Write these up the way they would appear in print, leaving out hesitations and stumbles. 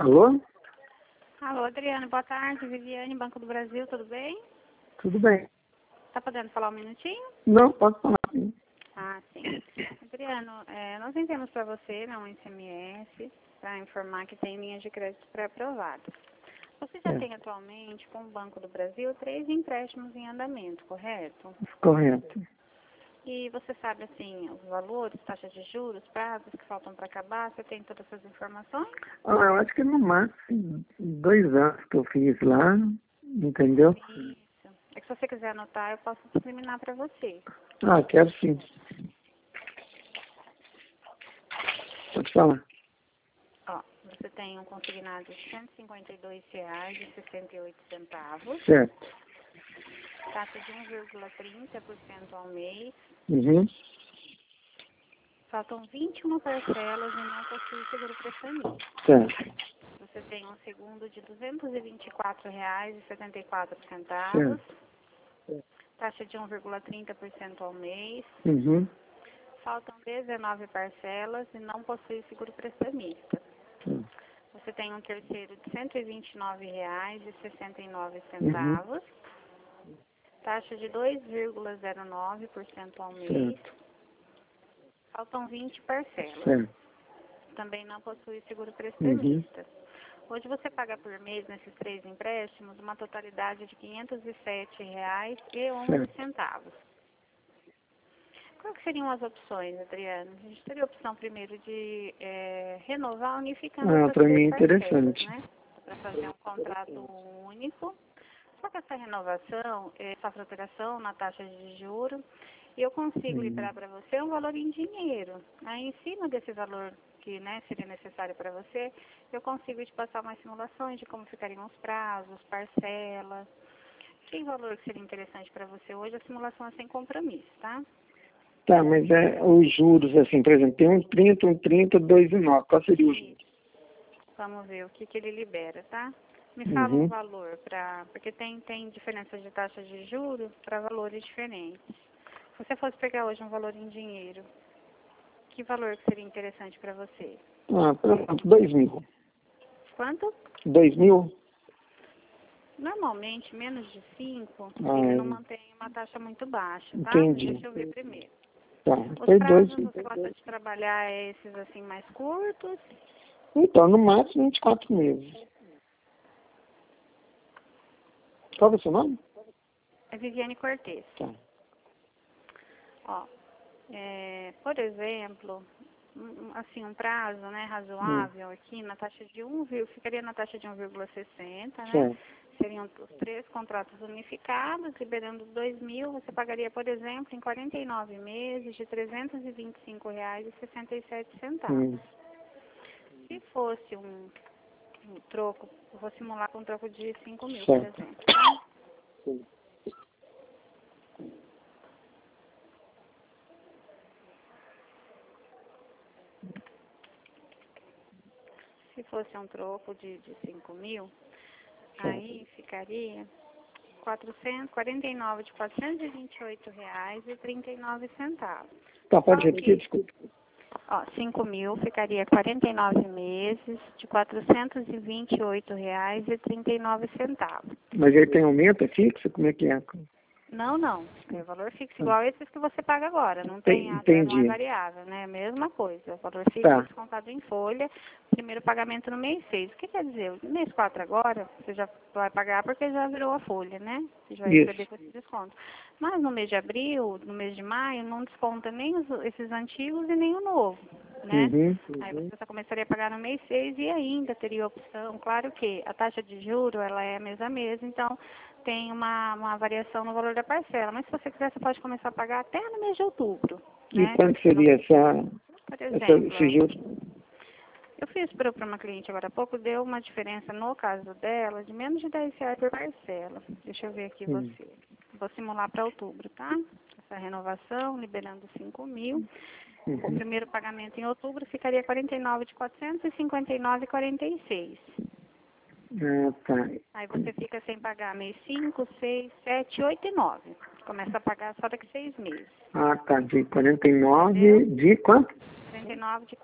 Alô? Alô, Adriano, boa tarde. Viviane, Banco do Brasil, tudo bem? Tudo bem? Tá podendo falar um minutinho? Não, pode falar. Sim. Ah, sim. Adriano, nós enviamos para você, um SMS, para informar que tem linhas de crédito pré-aprovadas. Você já tem atualmente, com o Banco do Brasil, 3 empréstimos em andamento, correto? Correto. E você sabe, assim, os valores, taxas de juros, prazos que faltam para acabar? Você tem todas essas informações? Eu acho que no máximo 2 anos que eu fiz lá, entendeu? Isso. É que se você quiser anotar, eu posso discriminar para você. Quero sim. Pode falar. Ó, você tem um consignado de R$ 152,68. Certo. Taxa de 1,30% ao mês. Uhum. Faltam 21 parcelas e não possui seguro pré-família. Certo. Você tem um segundo de R$ 224,74. Certo. Taxa de 1,30% ao mês. Uhum. Faltam 19 parcelas e não possui seguro prestamista. Sim. Você tem um terceiro de R$ 129,69. Taxa de 2,09% ao mês. Certo. Faltam 20 parcelas. Certo. Também não possui seguro prestamista. Uhum. Hoje você paga por mês, nesses 3 empréstimos, uma totalidade de R$ 507,11. Quais que seriam as opções, Adriano? A gente teria a opção primeiro de renovar unificando essas Para mim é 3 parcelas, interessante. né? Para fazer um contrato único. Só que essa renovação, essa alteração na taxa de juros, eu consigo liberar para você um valor em dinheiro. Aí, em cima desse valor que, né, seria necessário para você, eu consigo te passar umas simulações de como ficariam os prazos, parcelas. Que valor que seria interessante para você hoje? A simulação é sem compromisso, tá? Tá, mas os juros, assim, por exemplo, tem um 30, 2,9. Qual seria o juros? Vamos ver o que ele libera, tá? Me fala um Uhum. valor, porque tem diferença de taxa de juros para valores diferentes. Se você fosse pegar hoje um valor em dinheiro, que valor que seria interessante para você? Por exemplo, 2.000. Quanto? 2.000? Normalmente, menos de 5, Ah, ele não mantém uma taxa muito baixa, tá? entendi. Deixa eu ver primeiro. Tá. Os Foi prazos 2. você gosta de trabalhar esses assim mais curtos? Então, no máximo 24 meses. Qual é o seu nome? É Viviane Cortez. Tá. Ó, por exemplo, assim, um prazo, né, razoável aqui na taxa de ficaria na taxa de 1,60, né? Certo. Seriam os 3 contratos unificados, liberando 2.000, você pagaria, por exemplo, em 49 meses de R$ 325,67. Se fosse um troco, eu vou simular com um troco de 5.000, por Certo. exemplo, tá? Sim. Se fosse um troco de 5.000, aí ficaria 49 de R$ 428,39. Tá, pode repetir, desculpa. Ó, 5.000 ficaria 49 meses de R$ 428,39. Mas ele tem aumento fixo? Como é que é? Não, é valor fixo igual esses que você paga agora. Não tem não é Entendi. variável, né? Mesma coisa. Valor fixo Tá. descontado em folha, primeiro pagamento no mês 6. O que quer dizer? No mês 4 agora, você já vai pagar porque já virou a folha, né? Você já vai receber com esse desconto. Mas no mês de abril, no mês de maio, não desconta nem esses antigos e nem o novo, né? Aí você só começaria a pagar no mês 6 e ainda teria opção. Claro que a taxa de juro ela é mês a mês, então tem uma variação no valor da parcela. Mas se você quiser, você pode começar a pagar até no mês de outubro, E né? quanto seria Por exemplo, esse juros? eu fiz para uma cliente agora há pouco, deu uma diferença no caso dela de menos de R$ 10 por parcela. Deixa eu ver aqui você. Vou simular para outubro, tá? Essa renovação, liberando 5.000. O primeiro pagamento em outubro ficaria 49 de 459,46. Tá. Aí você fica sem pagar mês 5, 6, 7, 8 e 9. Começa a pagar só daqui 6 meses. Tá. De 49 de quanto? 99 de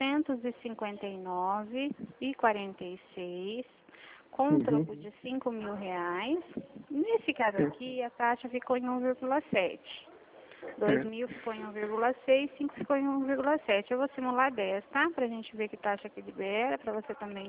459,46, com troco de R$ 5.000. Nesse caso aqui, a taxa ficou em 1,7. 2.000 ficou em 1,6, 5 ficou em 1,7. Eu vou simular 10, tá? Pra gente ver que taxa que libera, pra você também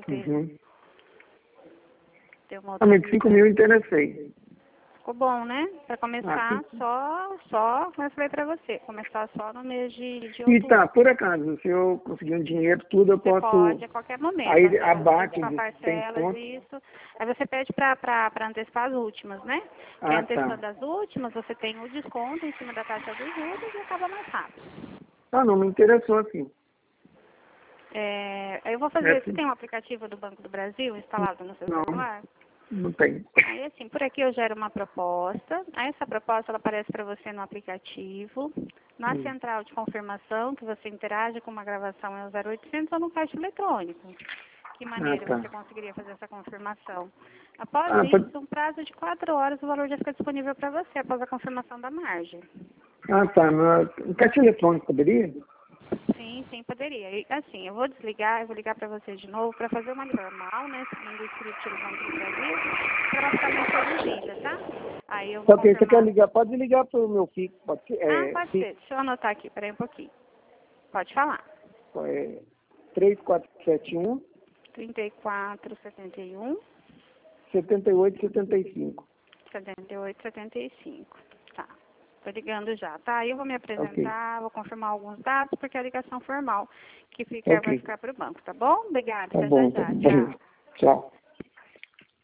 ter uma outra. Realmente 5 mil interessei. Ficou bom, né? Para começar só, como eu falei para você, começar só no mês de outubro. E tá, por acaso, se eu conseguir um dinheiro, tudo eu posso... Pode, a qualquer momento. Aí abate com de parcelas, isso. Aí você pede para antecipar as últimas, né? E antecipando as últimas, você tem o desconto em cima da taxa dos juros e acaba mais rápido. Ah, não me interessou assim. Eu vou fazer... Você tem um aplicativo do Banco do Brasil instalado no seu celular? Não tem. Aí, assim, por aqui eu gero uma proposta. Aí, essa proposta, ela aparece para você no aplicativo. Na central de confirmação, que você interage com uma gravação, é o 0800 ou no caixa eletrônico. Que maneira você conseguiria fazer essa confirmação? Após isso, um prazo de 4 horas, o valor já fica disponível para você, após a confirmação da margem. Ah, tá. No caixa eletrônico poderia? Sim, poderia. E, assim, eu vou ligar para você de novo para fazer uma normal, né, seguindo o script do Banco do Brasil, para ela ficar mais reduzida, tá? Aí eu vou confirmar. Você quer ligar? Pode ligar para o meu fixo, pode ser? Pode ser. Deixa eu anotar aqui, peraí um pouquinho. Pode falar. 3471 3471 7875. 7875. Tá. Tô ligando já, tá? Aí eu vou me apresentar, vou confirmar alguns dados, porque é a ligação formal que vai ficar para o banco, tá bom? Obrigada. Tá bom. Já. Tchau. Tchau.